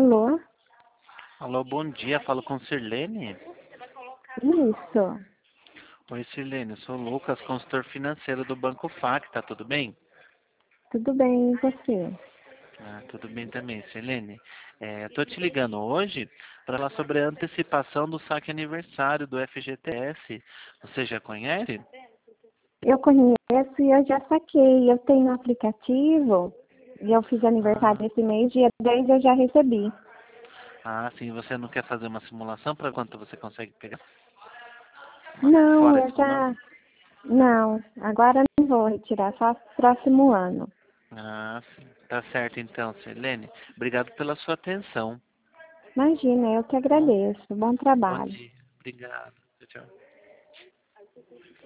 Alô? Alô, bom dia. Falo com Sirlene. Isso. Oi, Sirlene. Eu sou o Lucas, consultor financeiro do Banco FAC. Tá tudo bem? Tudo bem, e você? Tudo bem também, Sirlene. Eu tô te ligando hoje para falar sobre a antecipação do saque aniversário do FGTS. Você já conhece? Eu conheço e eu já saquei. Eu tenho um aplicativo e eu fiz aniversário Ah, esse mês, dia 10 eu já recebi. sim. Você não quer fazer uma simulação para quanto você consegue pegar? Não, Fora eu isso, não? já... Não, agora não vou retirar, só próximo ano. Sim. Tá certo então, Sirlene. Obrigado pela sua atenção. Imagina, eu que Bom, agradeço. Bom bom trabalho. dia. Obrigado. Tchau, tchau.